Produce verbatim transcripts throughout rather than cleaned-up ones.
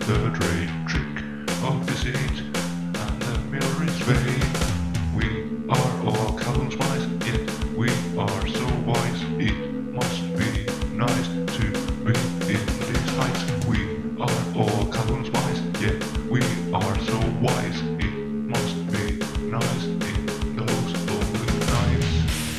the trade trick of deceit, and the mirror is vain. We are all Callum's wise, yet we are so wise. It must be nice to be in these heights. We are all Callum's wise, yet we are so wise. It must be nice in those lonely nights.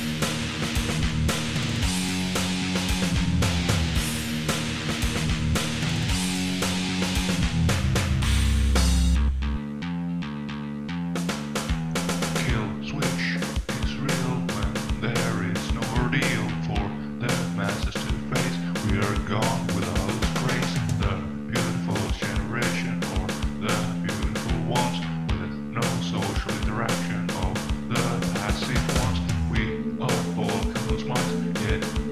Kill switch is real when there is no ordeal for the masses to face. We are gone without grace, the beautiful generation, or the beautiful ones with no social interaction of the passive ones. We are all Callum's minds, yet